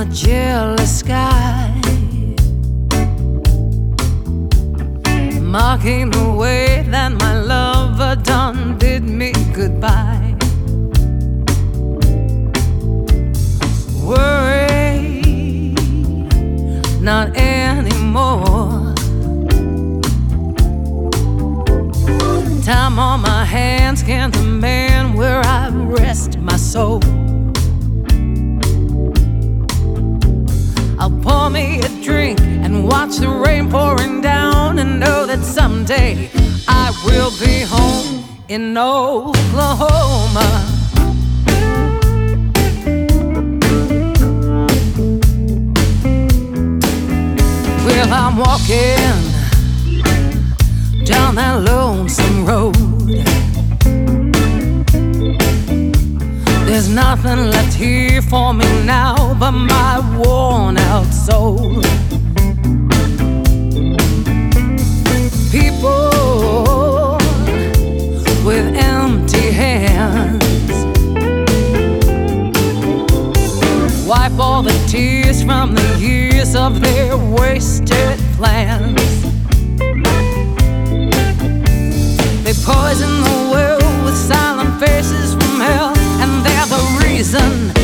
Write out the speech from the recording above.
jealous sky, mocking the way that my lover done bid me goodbye. Worry not anymore. Time on my hands can't demand where I rest my soul. I'll pour me a drink and watch the rain pouring down, and know that someday I will be home in Oklahoma. Well, I'm walking down that lonesome road. There's nothing left here for me now but my worn out soul. People with empty hands wipe all the tears from the years of their wasted plans. They poison the world with silent faces from hell, and they're the reason